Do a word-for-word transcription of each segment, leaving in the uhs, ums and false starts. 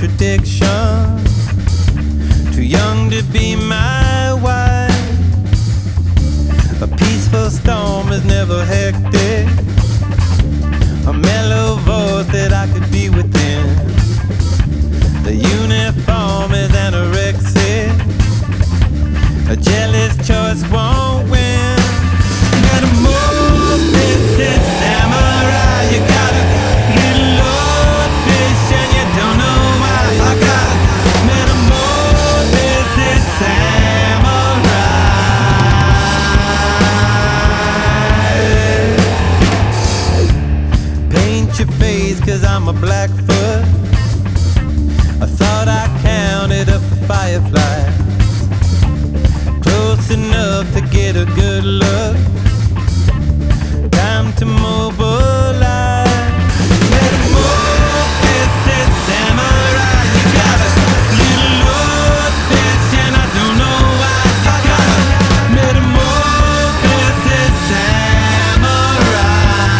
contradiction. Too young to be my wife. A peaceful storm is never hectic. A mellow voice that I could be within. The uniform is anorexic. A jealous choice won't win. Gotta move, this is samurai. You gotta get low fish and you don't know why. I gotta metamorph, this is samurai. Paint your face cause I'm a Blackfoot. I thought I counted up the fireflies, close enough to get a good look. Time to mobilize. Metamorphosis is samurai. You gotta little load fish and I don't know why. I gotta metamorphosis samurai.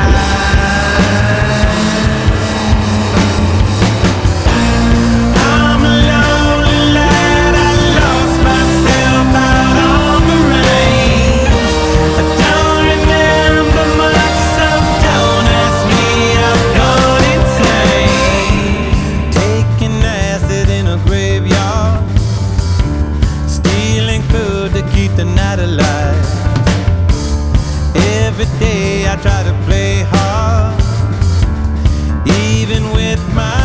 I'm a lonely lad. I lost myself out on the range. I don't remember much, so don't ask me. I've gone insane. Taking acid in a graveyard, stealing food to keep the night alive. Every day I try to play hard, even with my